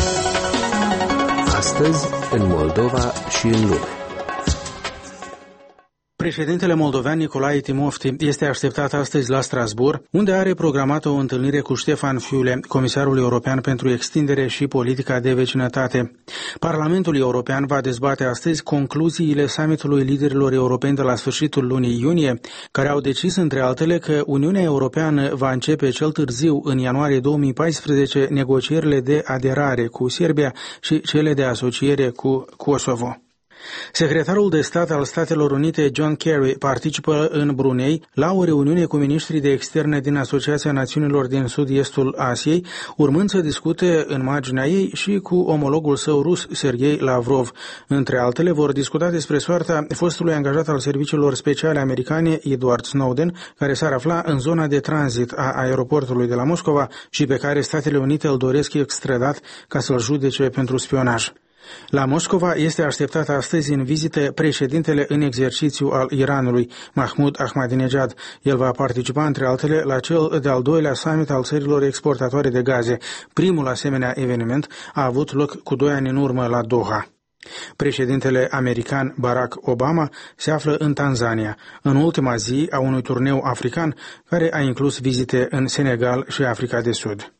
Astăzi, în Moldova și în lume. Președintele moldovean Nicolae Timofti este așteptat astăzi la Strasbourg, unde are programată o întâlnire cu Ștefan Füle, comisarul european pentru extindere și politica de vecinătate. Parlamentul european va dezbate astăzi concluziile summitului liderilor europeni de la sfârșitul lunii iunie, care au decis, între altele, că Uniunea Europeană va începe cel târziu, în ianuarie 2014, negocierile de aderare cu Serbia și cele de asociere cu Kosovo. Secretarul de stat al Statelor Unite, John Kerry, participă în Brunei la o reuniune cu miniștrii de externe din Asociația Națiunilor din Sud-Estul Asiei, urmând să discute în marginea ei și cu omologul său rus, Sergei Lavrov. Între altele, vor discuta despre soarta fostului angajat al serviciilor speciale americane, Edward Snowden, care s-ar afla în zona de tranzit a aeroportului de la Moscova și pe care Statele Unite îl doresc extradat ca să-l judece pentru spionaj. La Moscova este așteptat astăzi în vizită președintele în exercițiu al Iranului, Mahmoud Ahmadinejad. El va participa, între altele, la cel de-al doilea summit al țărilor exportatoare de gaze. Primul asemenea eveniment a avut loc cu 2 ani în urmă la Doha. Președintele american Barack Obama se află în Tanzania, în ultima zi a unui turneu african care a inclus vizite în Senegal și Africa de Sud.